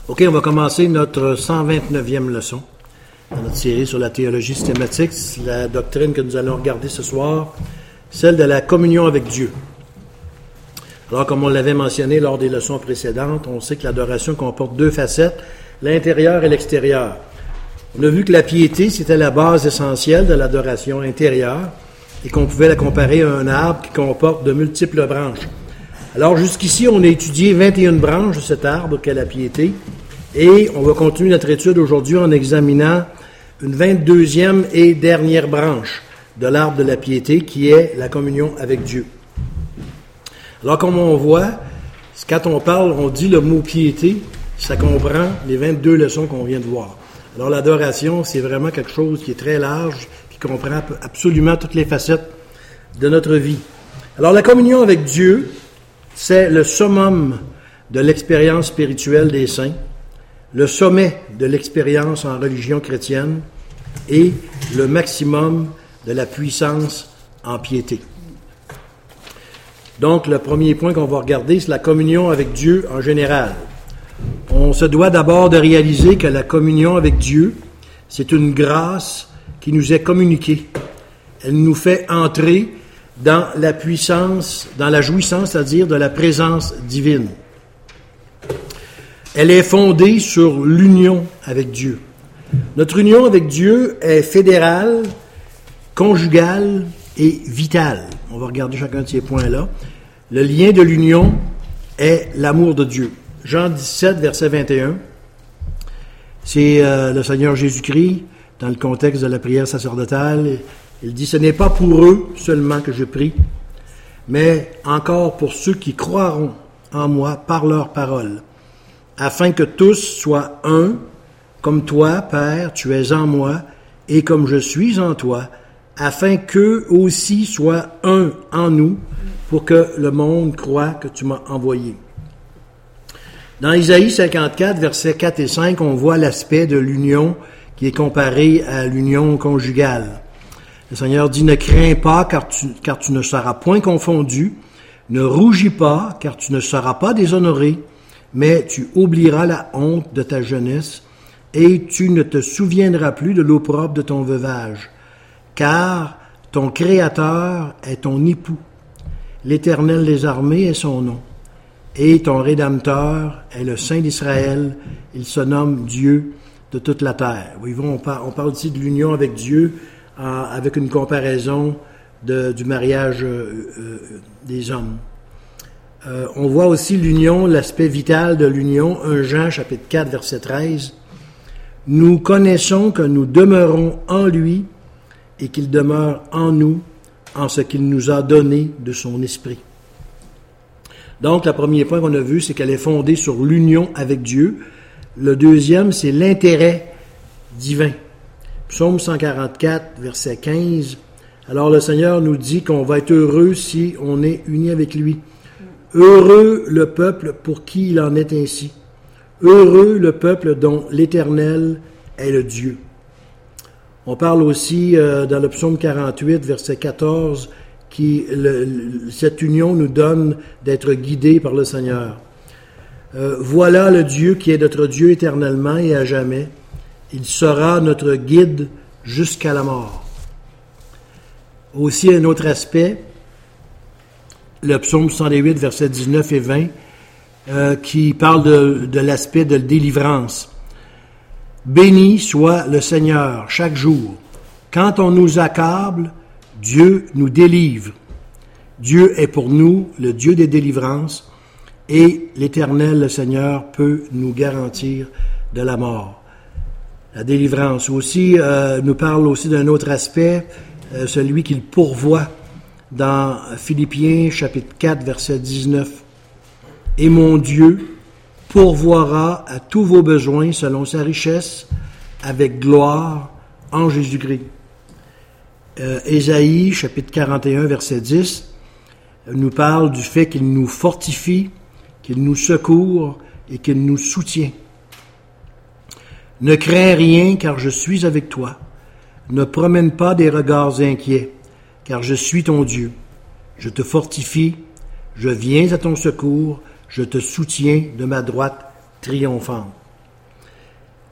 OK, on va commencer notre 129e leçon dans notre série sur la théologie systématique. C'est la doctrine que nous allons regarder ce soir, celle de la communion avec Dieu. Alors, comme on l'avait mentionné lors des leçons précédentes, on sait que l'adoration comporte deux facettes, l'intérieur et l'extérieur. On a vu que la piété, c'était la base essentielle de l'adoration intérieure et qu'on pouvait la comparer à un arbre qui comporte de multiples branches. Alors, jusqu'ici, on a étudié 21 branches de cet arbre qu'est la piété et on va continuer notre étude aujourd'hui en examinant une 22e et dernière branche de l'arbre de la piété qui est la communion avec Dieu. Alors, comme on voit, quand on parle, on dit le mot piété, ça comprend les 22 leçons qu'on vient de voir. Alors, l'adoration, c'est vraiment quelque chose qui est très large, qui comprend absolument toutes les facettes de notre vie. Alors, la communion avec Dieu, c'est le summum de l'expérience spirituelle des saints, le sommet de l'expérience en religion chrétienne et le maximum de la puissance en piété. Donc, le premier point qu'on va regarder, c'est la communion avec Dieu en général. On se doit d'abord de réaliser que la communion avec Dieu, c'est une grâce qui nous est communiquée. Elle nous fait entrer dans la puissance, dans la jouissance, c'est-à-dire de la présence divine. Elle est fondée sur l'union avec Dieu. Notre union avec Dieu est fédérale, conjugale et vitale. On va regarder chacun de ces points-là. Le lien de l'union est l'amour de Dieu. Jean 17, verset 21, c'est le Seigneur Jésus-Christ, dans le contexte de la prière sacerdotale. Il dit, « Ce n'est pas pour eux seulement que je prie, mais encore pour ceux qui croiront en moi par leur parole, afin que tous soient un, comme toi, Père, tu es en moi, et comme je suis en toi, afin qu'eux aussi soient un en nous, pour que le monde croie que tu m'as envoyé. » Dans Isaïe 54, versets 4 et 5, on voit l'aspect de l'union qui est comparé à l'union conjugale. Le Seigneur dit, « Ne crains pas, car tu ne seras point confondu. Ne rougis pas, car tu ne seras pas déshonoré. Mais tu oublieras la honte de ta jeunesse, et tu ne te souviendras plus de l'opprobre de ton veuvage. Car ton Créateur est ton époux. L'Éternel des armées est son nom. Et ton Rédempteur est le Saint d'Israël. Il se nomme Dieu de toute la terre. » Oui, on parle ici de l'union avec Dieu, avec une comparaison du mariage des hommes. On voit aussi l'union, l'aspect vital de l'union, 1 Jean chapitre 4, verset 13. « Nous connaissons que nous demeurons en lui et qu'il demeure en nous, en ce qu'il nous a donné de son esprit. » Donc, le premier point qu'on a vu, c'est qu'elle est fondée sur l'union avec Dieu. Le deuxième, c'est l'intérêt divin. Psaume 144, verset 15. Alors, le Seigneur nous dit qu'on va être heureux si on est uni avec lui. Heureux le peuple pour qui il en est ainsi. Heureux le peuple dont l'Éternel est le Dieu. On parle aussi dans le psaume 48, verset 14, cette union nous donne d'être guidés par le Seigneur. Voilà le Dieu qui est notre Dieu éternellement et à jamais. Il sera notre guide jusqu'à la mort. Aussi un autre aspect, le psaume 108, versets 19 et 20, qui parle de l'aspect de délivrance. Béni soit le Seigneur chaque jour. Quand on nous accable, Dieu nous délivre. Dieu est pour nous le Dieu des délivrances et l'Éternel, le Seigneur, peut nous garantir de la mort. La délivrance aussi nous parle aussi d'un autre aspect, celui qu'il pourvoit dans Philippiens chapitre 4, verset 19. « Et mon Dieu pourvoira à tous vos besoins selon sa richesse, avec gloire en Jésus-Christ. » Ésaïe chapitre 41, verset 10, nous parle du fait qu'il nous fortifie, qu'il nous secourt et qu'il nous soutient. « Ne crains rien, car je suis avec toi. Ne promène pas des regards inquiets, car je suis ton Dieu. Je te fortifie, je viens à ton secours, je te soutiens de ma droite triomphante. »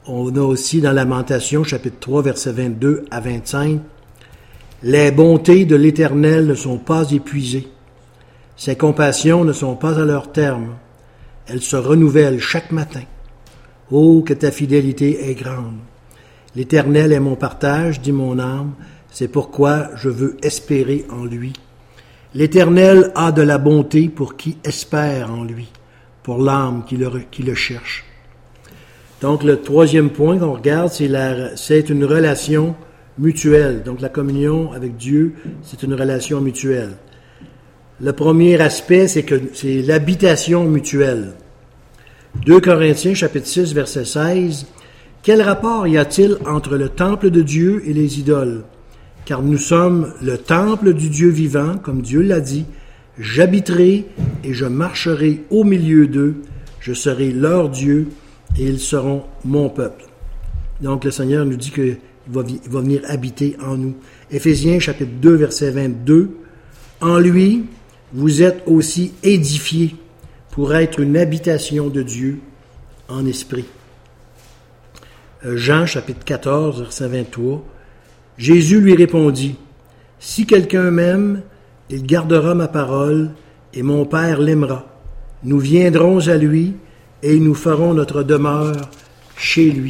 On a aussi dans Lamentation, chapitre 3, versets 22 à 25, « Les bontés de l'Éternel ne sont pas épuisées. Ses compassions ne sont pas à leur terme. Elles se renouvellent chaque matin. Oh, que ta fidélité est grande. L'Éternel est mon partage, dit mon âme. C'est pourquoi je veux espérer en lui. L'Éternel a de la bonté pour qui espère en lui, pour l'âme qui le cherche. » Donc, le troisième point qu'on regarde, c'est une relation mutuelle. Donc, la communion avec Dieu, c'est une relation mutuelle. Le premier aspect, c'est l'habitation mutuelle. 2 Corinthiens, chapitre 6, verset 16. « Quel rapport y a-t-il entre le temple de Dieu et les idoles? Car nous sommes le temple du Dieu vivant, comme Dieu l'a dit. J'habiterai et je marcherai au milieu d'eux. Je serai leur Dieu et ils seront mon peuple. » Donc, le Seigneur nous dit qu'il va venir habiter en nous. Éphésiens, chapitre 2, verset 22. « En lui, vous êtes aussi édifiés pour être une habitation de Dieu en esprit. » Jean, chapitre 14, verset 23. Jésus lui répondit, « Si quelqu'un m'aime, il gardera ma parole, et mon Père l'aimera. Nous viendrons à lui, et nous ferons notre demeure chez lui. »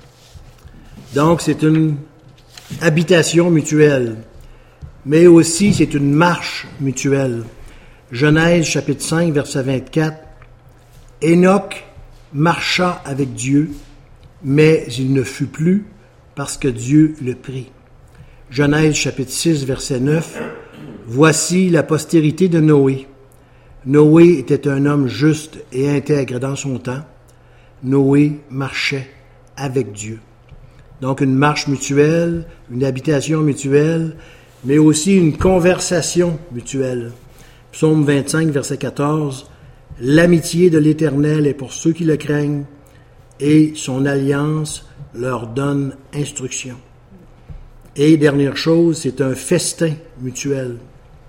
Donc, c'est une habitation mutuelle, mais aussi c'est une marche mutuelle. Genèse, chapitre 5, verset 24. « Enoch marcha avec Dieu, mais il ne fut plus parce que Dieu le prit. » Genèse, chapitre 6, verset 9. « Voici la postérité de Noé. Noé était un homme juste et intègre dans son temps. Noé marchait avec Dieu. » Donc une marche mutuelle, une habitation mutuelle, mais aussi une conversation mutuelle. Psaume 25, verset 14. « L'amitié de l'Éternel est pour ceux qui le craignent, et son alliance leur donne instruction. » Et dernière chose, c'est un festin mutuel.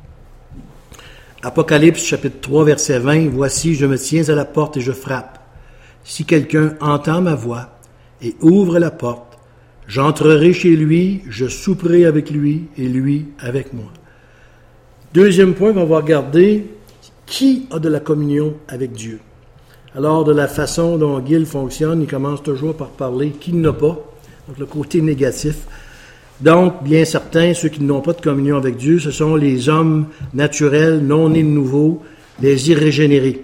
Apocalypse, chapitre 3, verset 20. « Voici, je me tiens à la porte et je frappe. Si quelqu'un entend ma voix et ouvre la porte, j'entrerai chez lui, je souperai avec lui et lui avec moi. » Deuxième point qu'on va regarder, qui a de la communion avec Dieu? Alors, de la façon dont Gil fonctionne, il commence toujours par parler qui n'a pas, donc le côté négatif. Donc, bien certains, ceux qui n'ont pas de communion avec Dieu, ce sont les hommes naturels, non nés de nouveau, les irrégénérés.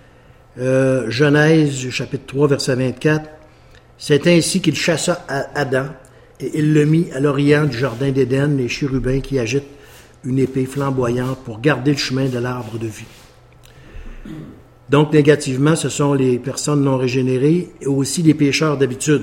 Genèse, chapitre 3, verset 24. « C'est ainsi qu'il chassa Adam, et il le mit à l'orient du jardin d'Éden, les chérubins qui agitent une épée flamboyante pour garder le chemin de l'arbre de vie. » Donc, négativement, ce sont les personnes non régénérées et aussi les pécheurs d'habitude.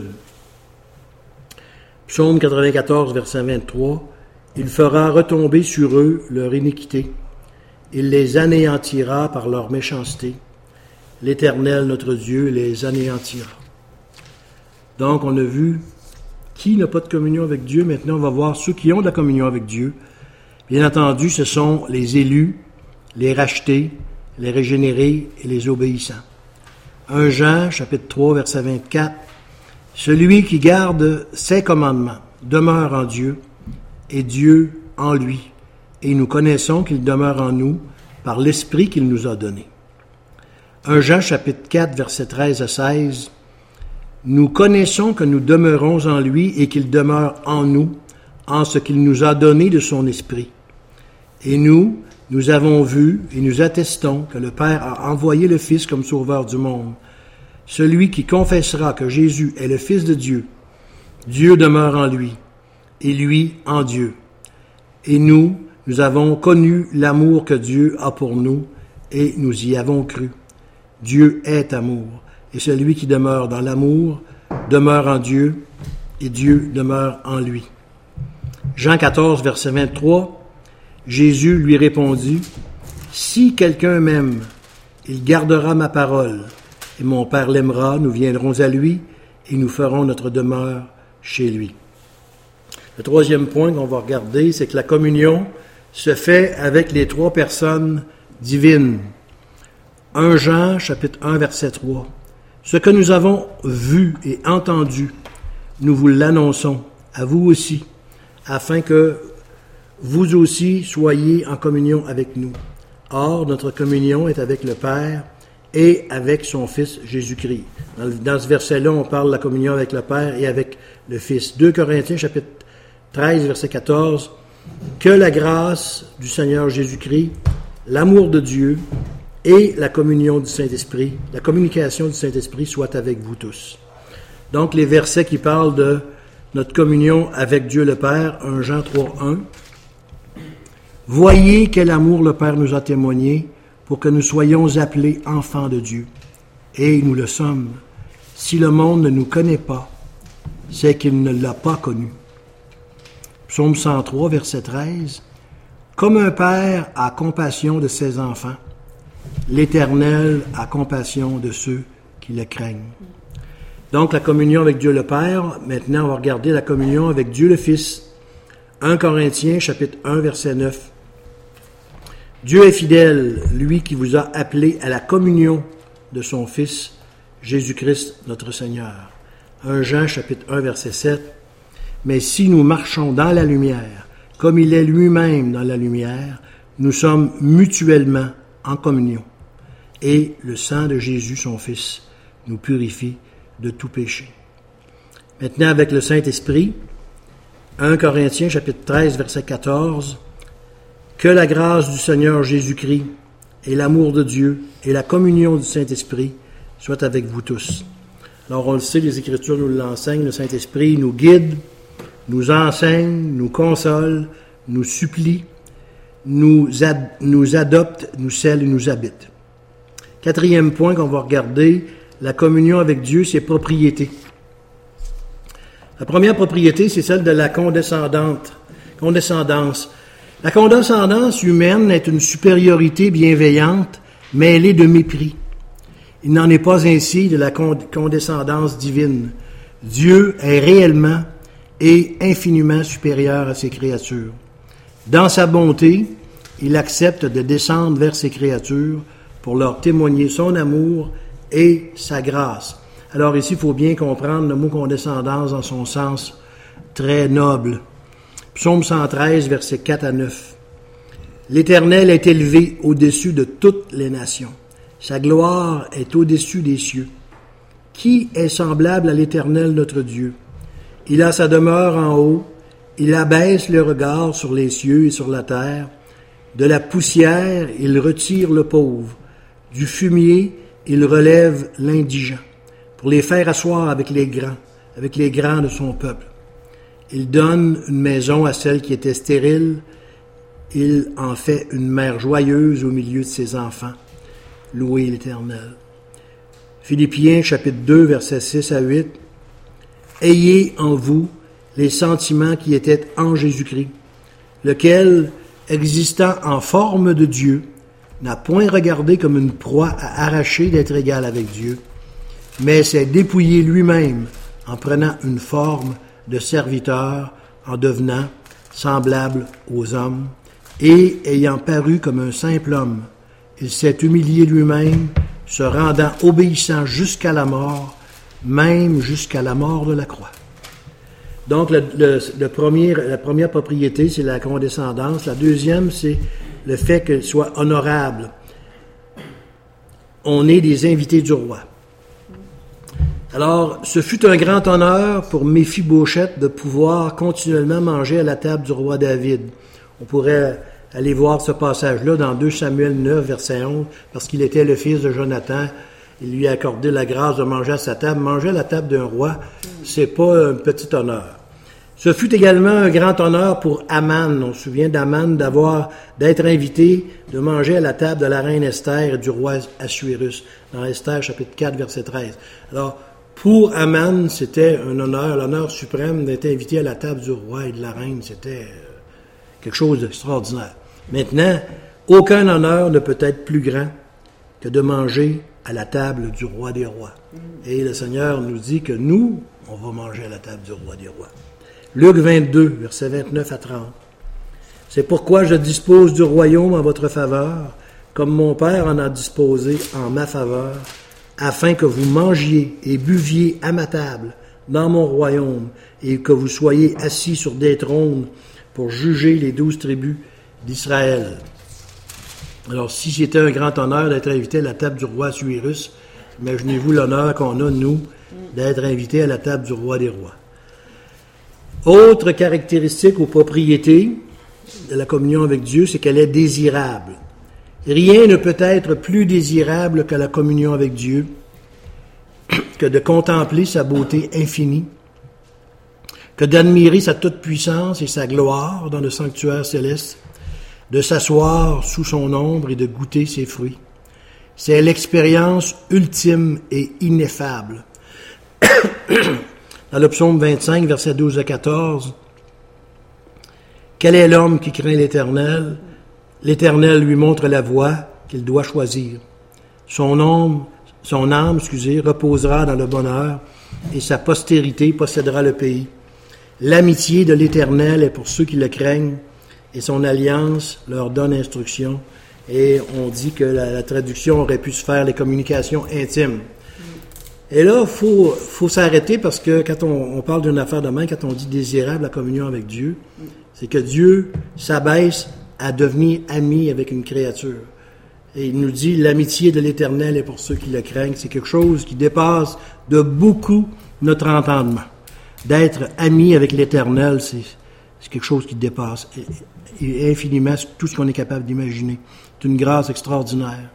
Psaume 94, verset 23. « Il fera retomber sur eux leur iniquité. Il les anéantira par leur méchanceté. L'Éternel, notre Dieu, les anéantira. » Donc, on a vu qui n'a pas de communion avec Dieu. Maintenant, on va voir ceux qui ont de la communion avec Dieu. Bien entendu, ce sont les élus, les rachetés, les régénérés et les obéissants. 1 Jean, chapitre 3, verset 24. « Celui qui garde ses commandements demeure en Dieu, et Dieu en lui, et nous connaissons qu'il demeure en nous par l'Esprit qu'il nous a donné. » 1 Jean, chapitre 4, verset 13 à 16. « Nous connaissons que nous demeurons en lui et qu'il demeure en nous, en ce qu'il nous a donné de son Esprit. Et nous avons vu et nous attestons que le Père a envoyé le Fils comme sauveur du monde. Celui qui confessera que Jésus est le Fils de Dieu, Dieu demeure en lui, et lui en Dieu. Et nous avons connu l'amour que Dieu a pour nous, et nous y avons cru. Dieu est amour, et celui qui demeure dans l'amour demeure en Dieu, et Dieu demeure en lui. » Jean 14, verset 23, Jésus lui répondit, « Si quelqu'un m'aime, il gardera ma parole, et mon Père l'aimera, nous viendrons à lui, et nous ferons notre demeure chez lui. » Le troisième point qu'on va regarder, c'est que la communion se fait avec les trois personnes divines. 1 Jean, chapitre 1, verset 3. « Ce que nous avons vu et entendu, nous vous l'annonçons, à vous aussi, afin que vous aussi soyez en communion avec nous. Or, notre communion est avec le Père et avec son Fils Jésus-Christ. Dans ce verset-là, on parle de la communion avec le Père et avec le Fils. 2 Corinthiens, chapitre 13, verset 14. Que la grâce du Seigneur Jésus-Christ, l'amour de Dieu et la communion du Saint-Esprit, la communication du Saint-Esprit soit avec vous tous. Donc, les versets qui parlent de notre communion avec Dieu le Père, 1 Jean 3, 1. Voyez quel amour le Père nous a témoigné pour que nous soyons appelés enfants de Dieu. Et nous le sommes. Si le monde ne nous connaît pas, c'est qu'il ne l'a pas connu. Psaume 103, verset 13. Comme un père a compassion de ses enfants, l'Éternel a compassion de ceux qui le craignent. Donc, la communion avec Dieu le Père. Maintenant, on va regarder la communion avec Dieu le Fils. 1 Corinthiens, chapitre 1, verset 9. Dieu est fidèle, lui qui vous a appelés à la communion de son Fils, Jésus-Christ, notre Seigneur. 1 Jean, chapitre 1, verset 7. Mais si nous marchons dans la lumière, comme il est lui-même dans la lumière, nous sommes mutuellement en communion. Et le sang de Jésus, son Fils, nous purifie de tout péché. Maintenant, avec le Saint-Esprit, 1 Corinthiens, chapitre 13, verset 14. Que la grâce du Seigneur Jésus-Christ et l'amour de Dieu et la communion du Saint-Esprit soient avec vous tous. Alors, on le sait, les Écritures nous l'enseignent, le Saint-Esprit nous guide, nous enseigne, nous console, nous supplie, nous adopte, nous scelle et nous habite. Quatrième point qu'on va regarder, la communion avec Dieu, ses propriétés. La première propriété, c'est celle de la condescendance. La condescendance humaine est une supériorité bienveillante, mêlée de mépris. Il n'en est pas ainsi de la condescendance divine. Dieu est réellement et infiniment supérieur à ses créatures. Dans sa bonté, il accepte de descendre vers ses créatures pour leur témoigner son amour et sa grâce. Alors ici, il faut bien comprendre le mot condescendance dans son sens très noble. Psaume 113, versets 4 à 9. L'Éternel est élevé au-dessus de toutes les nations. Sa gloire est au-dessus des cieux. Qui est semblable à l'Éternel notre Dieu? Il a sa demeure en haut. Il abaisse le regard sur les cieux et sur la terre. De la poussière, il retire le pauvre. Du fumier, il relève l'indigent, pour les faire asseoir avec les grands de son peuple. Il donne une maison à celle qui était stérile. Il en fait une mère joyeuse au milieu de ses enfants. Louez l'Éternel. Philippiens, chapitre 2, versets 6 à 8. Ayez en vous les sentiments qui étaient en Jésus-Christ, lequel, existant en forme de Dieu, n'a point regardé comme une proie à arracher d'être égal avec Dieu, mais s'est dépouillé lui-même en prenant une forme de serviteur, en devenant semblable aux hommes, et ayant paru comme un simple homme, il s'est humilié lui-même, se rendant obéissant jusqu'à la mort, même jusqu'à la mort de la croix. Donc, la première propriété, c'est la condescendance. La deuxième, c'est le fait qu'elle soit honorable. On est des invités du roi. Alors, ce fut un grand honneur pour Méphibosheth de pouvoir continuellement manger à la table du roi David. On pourrait aller voir ce passage-là dans 2 Samuel 9, verset 11, parce qu'il était le fils de Jonathan. Il lui a accordé la grâce de manger à sa table. Manger à la table d'un roi, c'est pas un petit honneur. Ce fut également un grand honneur pour Aman. On se souvient d'Aman d'être invité de manger à la table de la reine Esther et du roi Assuérus, dans Esther chapitre 4, verset 13. Alors, pour Aman, c'était un honneur, l'honneur suprême d'être invité à la table du roi et de la reine. C'était quelque chose d'extraordinaire. Maintenant, aucun honneur ne peut être plus grand que de manger à la table du roi des rois. Et le Seigneur nous dit que nous, on va manger à la table du roi des rois. Luc 22, versets 29 à 30. C'est pourquoi je dispose du royaume en votre faveur, comme mon Père en a disposé en ma faveur, afin que vous mangiez et buviez à ma table dans mon royaume, et que vous soyez assis sur des trônes pour juger les 12 tribus d'Israël. » Alors, si c'était un grand honneur d'être invité à la table du roi Assuérus, imaginez-vous l'honneur qu'on a, nous, d'être invité à la table du roi des rois. Autre caractéristique ou propriété de la communion avec Dieu, c'est qu'elle est désirable. Rien ne peut être plus désirable que la communion avec Dieu, que de contempler sa beauté infinie, que d'admirer sa toute-puissance et sa gloire dans le sanctuaire céleste, de s'asseoir sous son ombre et de goûter ses fruits. C'est l'expérience ultime et ineffable. Dans le psaume 25, versets 12 à 14, « Quel est l'homme qui craint l'Éternel? L'Éternel lui montre la voie qu'il doit choisir. Son âme, reposera dans le bonheur, et sa postérité possédera le pays. L'amitié de l'Éternel est pour ceux qui le craignent, et son alliance leur donne instruction. » Et on dit que la traduction aurait pu se faire les communications intimes. Et là, faut s'arrêter parce que quand on parle d'une affaire de main, quand on dit désirable la communion avec Dieu, c'est que Dieu s'abaisse à devenir ami avec une créature. Et il nous dit, l'amitié de l'Éternel est pour ceux qui le craignent. C'est quelque chose qui dépasse de beaucoup notre entendement. D'être ami avec l'Éternel, c'est quelque chose qui dépasse infiniment tout ce qu'on est capable d'imaginer. C'est une grâce extraordinaire.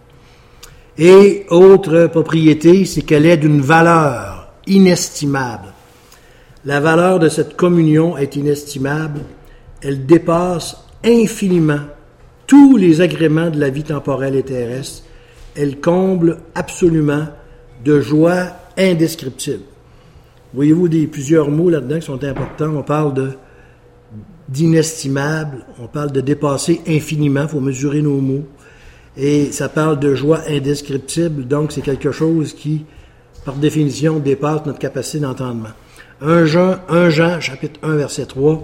Et autre propriété, c'est qu'elle est d'une valeur inestimable. La valeur de cette communion est inestimable. Elle dépasse infiniment tous les agréments de la vie temporelle et terrestre. Elle comble absolument de joie indescriptible. Voyez-vous plusieurs mots là-dedans qui sont importants. On parle d'inestimable, on parle de dépasser infiniment, il faut mesurer nos mots. Et ça parle de joie indescriptible, donc c'est quelque chose qui, par définition, dépasse notre capacité d'entendement. 1 Jean, chapitre 1, verset 3.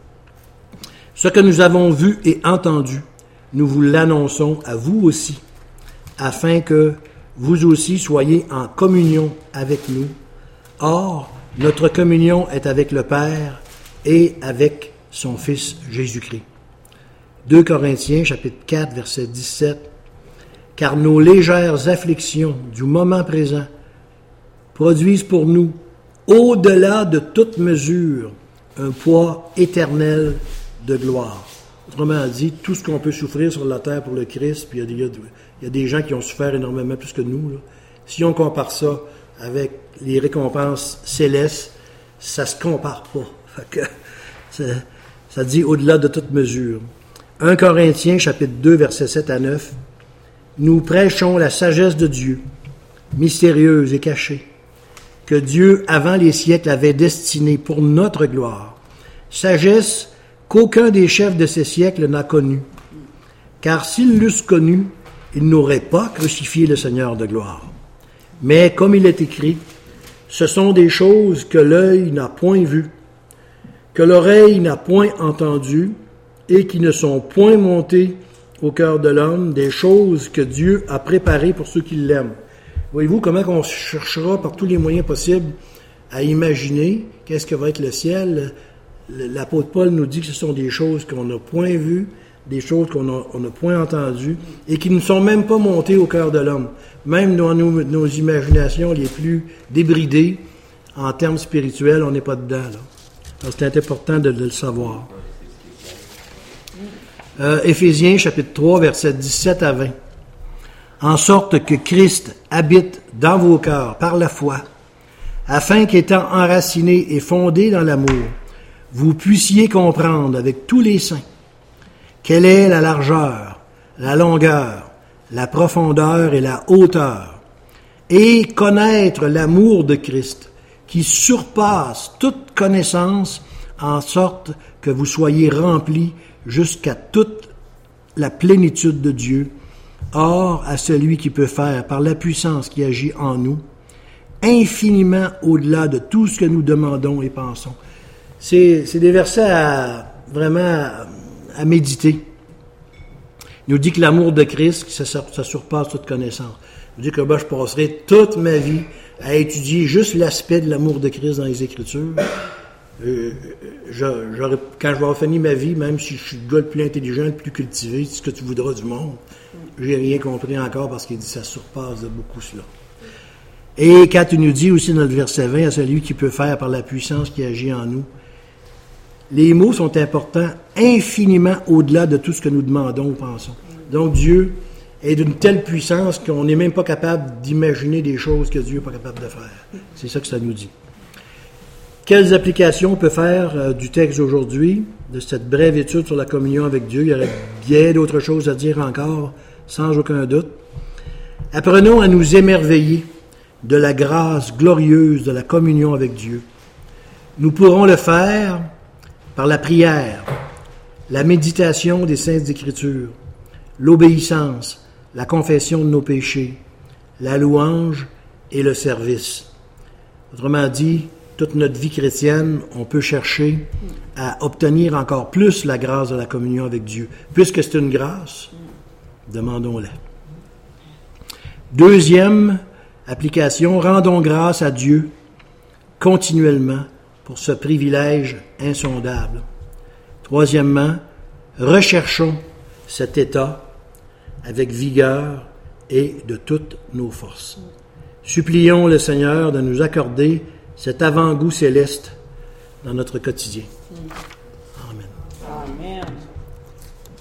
« Ce que nous avons vu et entendu, nous vous l'annonçons à vous aussi, afin que vous aussi soyez en communion avec nous. Or, notre communion est avec le Père et avec son Fils Jésus-Christ. » 2 Corinthiens, chapitre 4, verset 17. « Car nos légères afflictions du moment présent produisent pour nous, au-delà de toute mesure, un poids éternel de gloire. » Autrement dit, tout ce qu'on peut souffrir sur la terre pour le Christ, puis il y a des gens qui ont souffert énormément plus que nous, là. Si on compare ça avec les récompenses célestes, ça se compare pas. Fait que ça dit au-delà de toute mesure. 1 Corinthiens, chapitre 2, versets 7 à 9. « Nous prêchons la sagesse de Dieu, mystérieuse et cachée, que Dieu, avant les siècles, avait destinée pour notre gloire. Sagesse qu'aucun des chefs de ces siècles n'a connue. Car s'ils l'eussent connue, ils n'auraient pas crucifié le Seigneur de gloire. Mais comme il est écrit, ce sont des choses que l'œil n'a point vues, que l'oreille n'a point entendues, et qui ne sont point montées au cœur de l'homme, des choses que Dieu a préparées pour ceux qui l'aiment. » Voyez-vous comment on cherchera par tous les moyens possibles à imaginer qu'est-ce que va être le ciel. L'apôtre Paul nous dit que ce sont des choses qu'on n'a point vues, des choses qu'on n'a point entendues, et qui ne sont même pas montées au cœur de l'homme. Même dans nos imaginations les plus débridées, en termes spirituels, on n'est pas dedans, là. Alors, c'est important de le savoir. Éphésiens, chapitre 3, versets 17 à 20. « En sorte que Christ habite dans vos cœurs par la foi, afin qu'étant enracinés et fondés dans l'amour, vous puissiez comprendre avec tous les saints quelle est la largeur, la longueur, la profondeur et la hauteur, et connaître l'amour de Christ, qui surpasse toute connaissance, en sorte que vous soyez remplis jusqu'à toute la plénitude de Dieu. Or, à celui qui peut faire, par la puissance qui agit en nous, infiniment au-delà de tout ce que nous demandons et pensons. » C'est des versets vraiment à méditer. Il nous dit que l'amour de Christ, ça surpasse toute connaissance. Je dis que je passerai toute ma vie à étudier juste l'aspect de l'amour de Christ dans les Écritures. Quand je vais finir ma vie, même si je suis le gars le plus intelligent, le plus cultivé, ce que tu voudras du monde, j'ai rien compris encore parce qu'il dit que ça surpasse de beaucoup cela. Et quand il nous dit aussi dans le verset 20, à celui qui peut faire par la puissance qui agit en nous, les mots sont importants infiniment au-delà de tout ce que nous demandons ou pensons. Donc Dieu est d'une telle puissance qu'on n'est même pas capable d'imaginer des choses que Dieu n'est pas capable de faire. C'est ça que ça nous dit. Quelles applications on peut faire du texte d'aujourd'hui, de cette brève étude sur la communion avec Dieu? Il y aurait bien d'autres choses à dire encore, sans aucun doute. Apprenons à nous émerveiller de la grâce glorieuse de la communion avec Dieu. Nous pourrons le faire par la prière, la méditation des Saintes Écritures, l'obéissance, la confession de nos péchés, la louange et le service. Autrement dit, toute notre vie chrétienne, on peut chercher à obtenir encore plus la grâce de la communion avec Dieu. Puisque c'est une grâce, demandons-la. Deuxième application, rendons grâce à Dieu continuellement pour ce privilège insondable. Troisièmement, recherchons cet état avec vigueur et de toutes nos forces. Supplions le Seigneur de nous accorder cet avant-goût céleste dans notre quotidien.